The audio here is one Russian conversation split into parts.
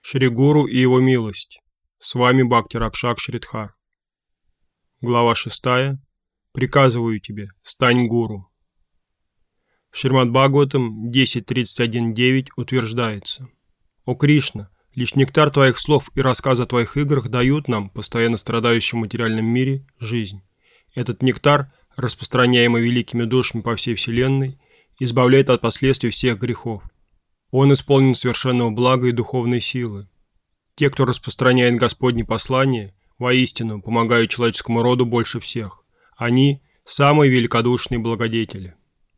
Шри Гуру и его милость. С вами Бхакти Ракшак Шридхар. Глава 6. Приказываю тебе, стань гуру. В Шримад Бхагаватам 10.31.9 утверждается: «О Кришна, лишь нектар твоих слов и рассказы о твоих играх дают нам, постоянно страдающим в материальном мире, жизнь. Этот нектар, распространяемый великими душами по всей вселенной, избавляет от последствий всех грехов. Он исполнен совершенного блага и духовной силы. Те, кто распространяет Господне послание, воистину помогают человеческому роду больше всех. Они – самые великодушные благодетели».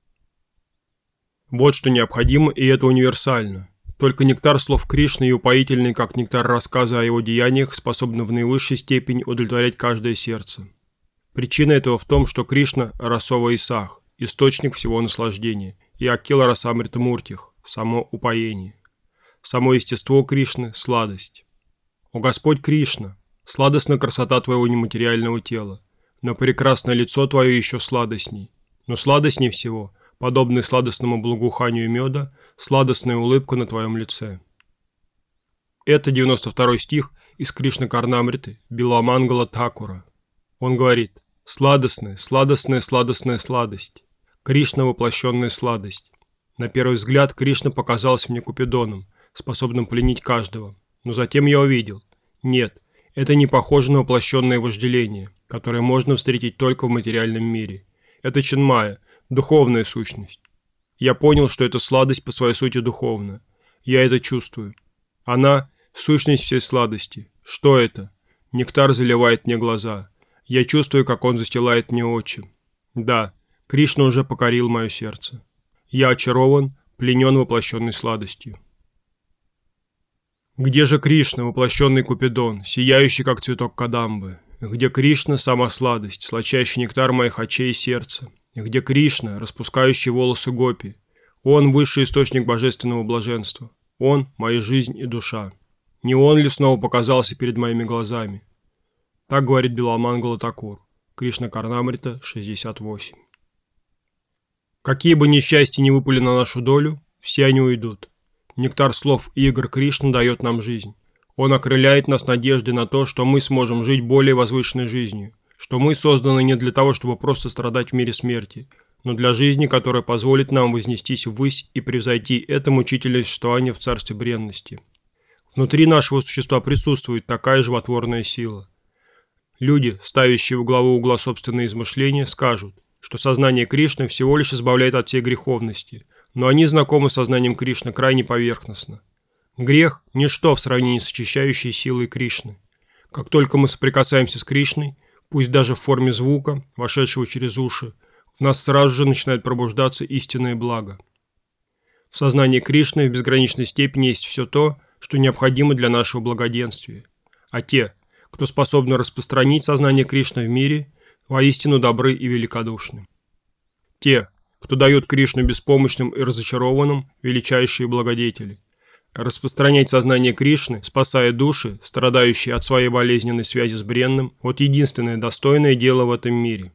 Вот что необходимо, и это универсально. Только нектар слов Кришны и упоительный, как нектар рассказа о его деяниях, способны в наивысшей степени удовлетворять каждое сердце. Причина этого в том, что Кришна – Расова Исах, источник всего наслаждения, и Акила Расамрита Муртих – само упоение. Само естество Кришны – сладость. О Господь Кришна, сладостна красота твоего нематериального тела, но прекрасное лицо твое еще сладостней. Но сладостней всего, подобной сладостному благоуханию меда, сладостная улыбка на твоем лице. Это 92 стих из Кришна Карнамриты Биламангала Thakura. Он говорит: «Сладостная, сладостная, сладостная сладость. Кришна – воплощенная сладость. На первый взгляд Кришна показался мне Купидоном, способным пленить каждого. Но затем я увидел: нет, это не похоже на воплощенное вожделение, которое можно встретить только в материальном мире. Это Чинмая, духовная сущность. Я понял, что эта сладость по своей сути духовна. Я это чувствую. Она – сущность всей сладости. Что это? Нектар заливает мне глаза. Я чувствую, как он застилает мне очи. Да, Кришна уже покорил мое сердце. Я очарован, пленен воплощенной сладостью». Где же Кришна, воплощенный Купидон, сияющий, как цветок кадамбы? Где Кришна, сама сладость, сладчайший нектар моих очей и сердца? Где Кришна, распускающий волосы гопи? Он – высший источник божественного блаженства. Он – моя жизнь и душа. Не он ли снова показался перед моими глазами? Так говорит Биламангала Thakura. Кришна Карнамрита 68. Какие бы несчастья ни выпали на нашу долю, все они уйдут. Нектар слов и игр Кришны дает нам жизнь. Он окрыляет нас надеждой на то, что мы сможем жить более возвышенной жизнью, что мы созданы не для того, чтобы просто страдать в мире смерти, но для жизни, которая позволит нам вознестись ввысь и превзойти это мучительное существование в царстве бренности. Внутри нашего существа присутствует такая животворная сила. Люди, ставящие во главу угла собственные измышления, скажут, что сознание Кришны всего лишь избавляет от всей греховности, но они знакомы с сознанием Кришны крайне поверхностно. Грех – ничто в сравнении с очищающей силой Кришны. Как только мы соприкасаемся с Кришной, пусть даже в форме звука, вошедшего через уши, в нас сразу же начинает пробуждаться истинное благо. В сознании Кришны в безграничной степени есть все то, что необходимо для нашего благоденствия. А те, кто способны распространить сознание Кришны в мире, воистину добры и великодушны. Те, кто дает Кришну беспомощным и разочарованным, величайшие благодетели. Распространять сознание Кришны, спасая души, страдающие от своей болезненной связи с бренным, вот единственное достойное дело в этом мире.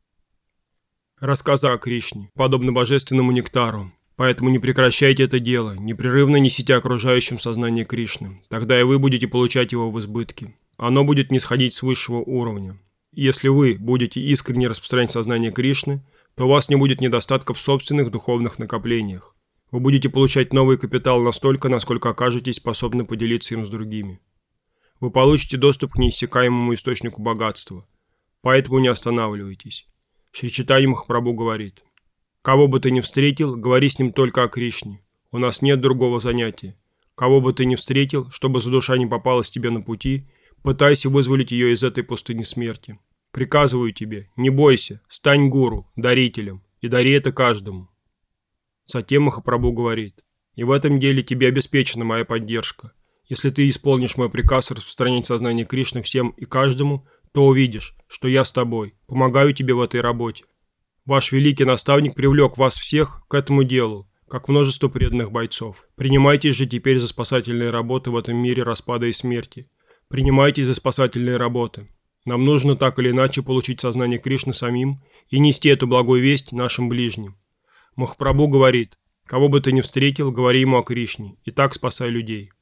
Рассказы о Кришне подобны божественному нектару, поэтому не прекращайте это дело, непрерывно несите окружающим сознание Кришны, тогда и вы будете получать его в избытке. Оно будет нисходить с высшего уровня. Если вы будете искренне распространять сознание Кришны, то у вас не будет недостатка в собственных духовных накоплениях. Вы будете получать новый капитал настолько, насколько окажетесь способны поделиться им с другими. Вы получите доступ к неиссякаемому источнику богатства. Поэтому не останавливайтесь. Шри Чайтанья Махапрабху говорит: «Кого бы ты ни встретил, говори с ним только о Кришне. У нас нет другого занятия. Кого бы ты ни встретил, чтобы за душа не попалась тебе на пути, пытайся вызволить ее из этой пустыни смерти. Приказываю тебе, не бойся, стань гуру, дарителем, и дари это каждому». Затем Махапрабху говорит: «И в этом деле тебе обеспечена моя поддержка. Если ты исполнишь мой приказ распространять сознание Кришны всем и каждому, то увидишь, что я с тобой, помогаю тебе в этой работе. Ваш великий наставник привлек вас всех к этому делу, как множество преданных бойцов. Принимайтесь же теперь за спасательные работы в этом мире распада и смерти. Принимайтесь за спасательные работы. Нам нужно так или иначе получить сознание Кришны самим и нести эту благую весть нашим ближним». Махапрабху говорит: «Кого бы ты ни встретил, говори ему о Кришне, и так спасай людей».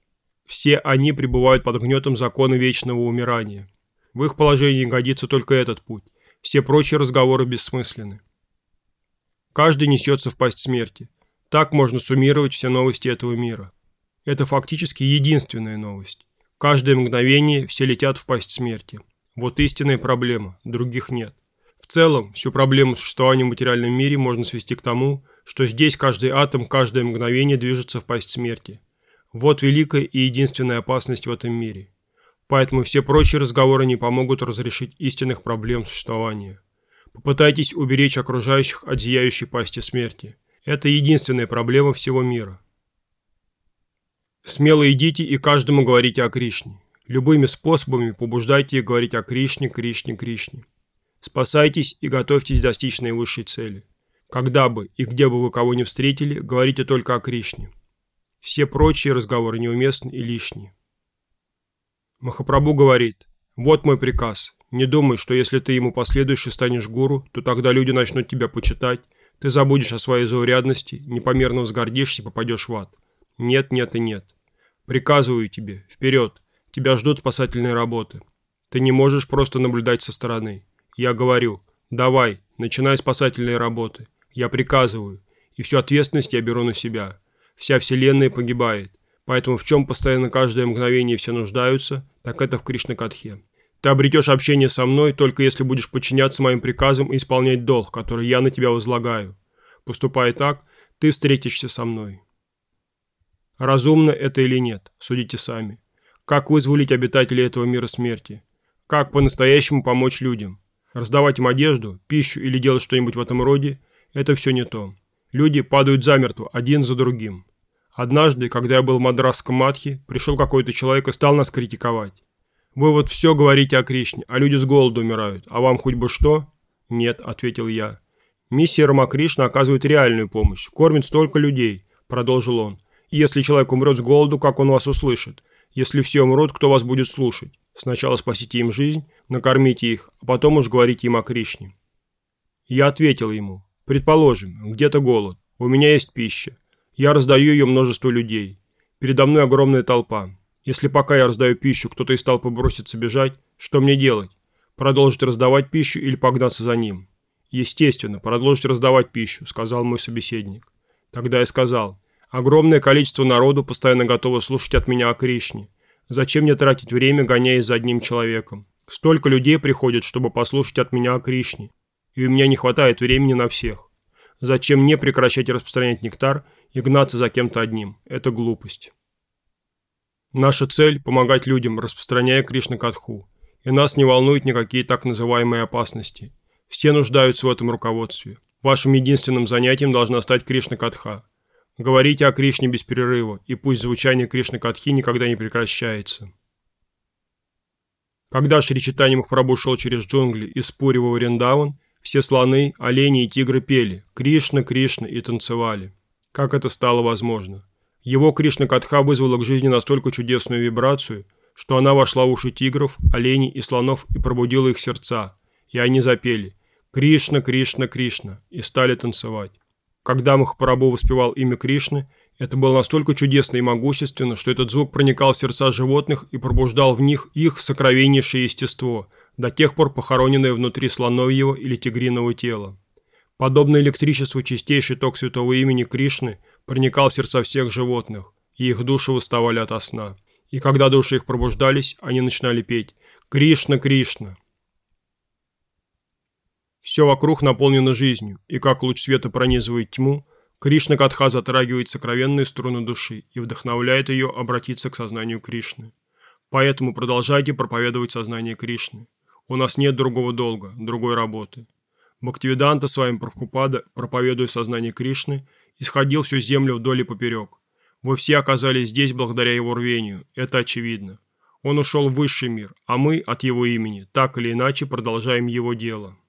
Все они пребывают под гнетом закона вечного умирания. В их положении годится только этот путь. Все прочие разговоры бессмысленны. Каждый несется в пасть смерти. Так можно суммировать все новости этого мира. Это фактически единственная новость. Каждое мгновение все летят в пасть смерти. Вот истинная проблема, других нет. В целом, всю проблему существования в материальном мире можно свести к тому, что здесь каждый атом, каждое мгновение движется в пасть смерти. Вот великая и единственная опасность в этом мире. Поэтому все прочие разговоры не помогут разрешить истинных проблем существования. Попытайтесь уберечь окружающих от зияющей пасти смерти. Это единственная проблема всего мира. Смело идите и каждому говорите о Кришне. Любыми способами побуждайте их говорить о Кришне, Кришне, Кришне. Спасайтесь и готовьтесь достичь наивысшей цели. Когда бы и где бы вы кого ни встретили, говорите только о Кришне. Все прочие разговоры неуместны и лишние. Махапрабху говорит: «Вот мой приказ. Не думай, что если ты ему последуешь и станешь гуру, то тогда люди начнут тебя почитать, ты забудешь о своей заурядности, непомерно возгордишься и попадешь в ад. Нет, нет и нет. Приказываю тебе, вперед, тебя ждут спасательные работы. Ты не можешь просто наблюдать со стороны. Я говорю: давай, начинай спасательные работы. Я приказываю, и всю ответственность я беру на себя. Вся вселенная погибает, поэтому в чем постоянно каждое мгновение все нуждаются, так это в Кришна-катхе. Ты обретешь общение со мной, только если будешь подчиняться моим приказам и исполнять долг, который я на тебя возлагаю. Поступая так, ты встретишься со мной». Разумно это или нет, судите сами. Как вызволить обитателей этого мира смерти? Как по-настоящему помочь людям? Раздавать им одежду, пищу или делать что-нибудь в этом роде – это все не то. Люди падают замертво, один за другим. Однажды, когда я был в Мадрасском Мадхе, пришел какой-то человек и стал нас критиковать. «Вы вот все говорите о Кришне, а люди с голоду умирают, а вам хоть бы что?» «Нет», – ответил я. «Миссия Рамакришна оказывает реальную помощь, кормит столько людей», – продолжил он. «И если человек умрет с голоду, как он вас услышит? Если все умрут, кто вас будет слушать? Сначала спасите им жизнь, накормите их, а потом уж говорите им о Кришне». Я ответил ему: «Предположим, где-то голод, у меня есть пища. Я раздаю ее множеству людей. Передо мной огромная толпа. Если пока я раздаю пищу, кто-то из толпы бросится бежать, что мне делать? Продолжить раздавать пищу или погнаться за ним?» «Естественно, продолжить раздавать пищу», — сказал мой собеседник. Тогда я сказал: «Огромное количество народу постоянно готово слушать от меня о Кришне. Зачем мне тратить время, гоняясь за одним человеком? Столько людей приходит, чтобы послушать от меня о Кришне, и у меня не хватает времени на всех. Зачем мне прекращать распространять нектар и гнаться за кем-то одним? Это глупость». Наша цель – помогать людям, распространяя Кришна-катху, и нас не волнуют никакие так называемые опасности. Все нуждаются в этом руководстве. Вашим единственным занятием должна стать Кришна-катха. Говорите о Кришне без перерыва, и пусть звучание Кришна-катхи никогда не прекращается. Когда Шри Чайтанья Махапрабху шел через джунгли из Пури во Вриндаван, все слоны, олени и тигры пели «Кришна, Кришна» и танцевали. Как это стало возможно? Его Кришна-катха вызвала к жизни настолько чудесную вибрацию, что она вошла в уши тигров, оленей и слонов и пробудила их сердца, и они запели «Кришна, Кришна, Кришна» и стали танцевать. Когда Махапрабху воспевал имя Кришны, это было настолько чудесно и могущественно, что этот звук проникал в сердца животных и пробуждал в них их сокровеннейшее естество, до тех пор похороненное внутри слоновьего или тигриного тела. Подобно электричеству чистейший ток святого имени Кришны проникал в сердца всех животных, и их души восставали ото сна. И когда души их пробуждались, они начинали петь «Кришна, Кришна». Все вокруг наполнено жизнью, и как луч света пронизывает тьму, Кришна-катха затрагивает сокровенные струны души и вдохновляет ее обратиться к сознанию Кришны. Поэтому продолжайте проповедовать сознание Кришны. У нас нет другого долга, другой работы. Бхактивиданта с вами Прабхупада, проповедуя сознание Кришны, исходил всю землю вдоль и поперек. Вы все оказались здесь благодаря его рвению, это очевидно. Он ушел в высший мир, а мы от его имени так или иначе продолжаем его дело.